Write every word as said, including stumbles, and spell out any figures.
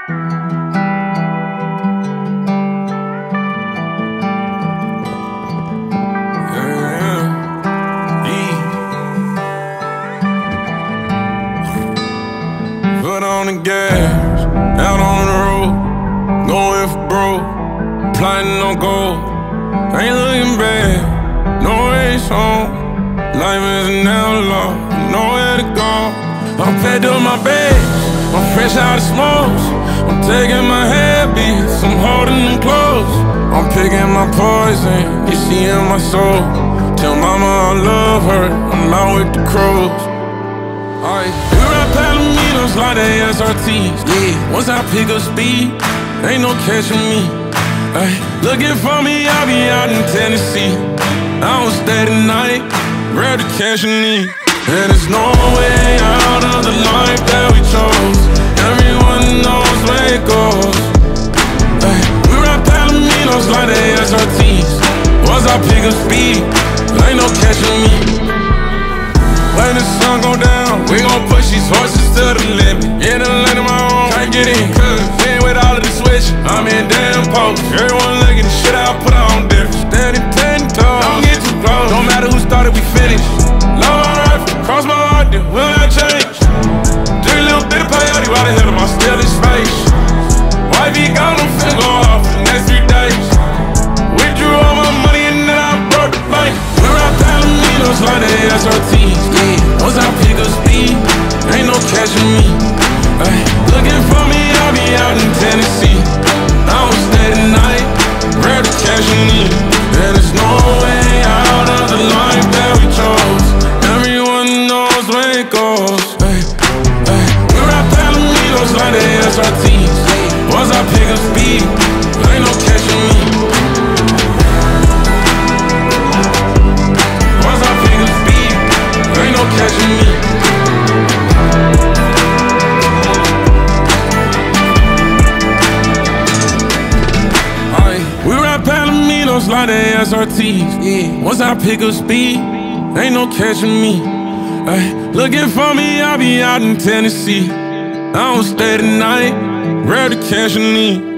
On the gas, out on the road, going for broke, plotting on gold. Ain't looking back, no race home. Life is an outlaw, nowhere to go. I'm packed up my bags, I'm fresh out of smokes. I'm taking my habits, I'm holding them close. I'm picking my poison, you see in my soul. Tell mama I love her, I'm out with the crows. Alright, we ride Palominos like they S R Ts. Yeah, once I pick up speed, ain't no catching me. Ay, looking for me, I'll be out in Tennessee. I don't stay the night, grab the cash and leave. And there's no way out of the life that we chose. Everyone knows where it goes. Ay, we ride Palominos like they S R Ts. Once I pick up speed, ain't no catching me. When the sun go down, we gon' push these horses to the limit. In the lane of my own, can't get in, cause in with all of the switch, I'm in damn post. Everyone looking the shit I put on different. Standing ten toes, don't get too close. Don't matter who started, we finish. Low on rifle, cross my heart, then will not change. Just a little bit of peyote, why the hell am I still in space? Wifey gone, I'm finna go off for the next three days. Withdrew all my money and then I broke the bank. We ride Palominos like they S R Ts. Once I pick up speed, ain't no catching me. Ay, looking for me, I'll be out in Tennessee. I don't stay the night, grab the cash and leave. And there's no way out of the life that we chose. Everyone knows where it goes. Ay, ay, we ride Palominos like they S R Ts. Once I pick up speed, ain't no catching me. Once I pick up speed, ain't no catching me. Alright, we ride Palominos like they S R Ts. Yeah, once I pick up speed, ain't no catching me. Ay, looking for me, I'll be out in Tennessee. I don't stay the night, grab the cash and leave.